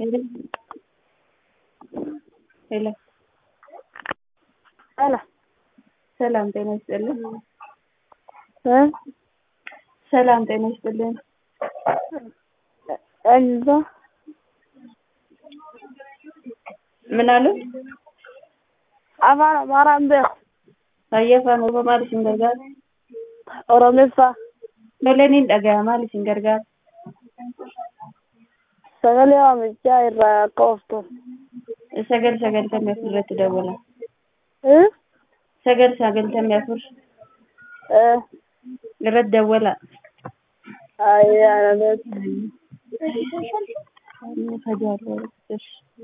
Hello. Hello. Hola. ሰላም ጤና ይስጥልኝ። ሰላም ጤና ይስጥልኝ። Alba. ምን አሉ? Afaan Amaaraan beeku. Afaan Oromoo maal isin gargaara? Oromeeffaa. Lolaniin dhaga'aa maal isin gargaara? Sagalee waamichaa irraa akka ooftu. Sagaltamii afur irratti dawwala. Eh? Sagaltamii afur irratti dawwala. Ayyaana beektu. Tajaajila.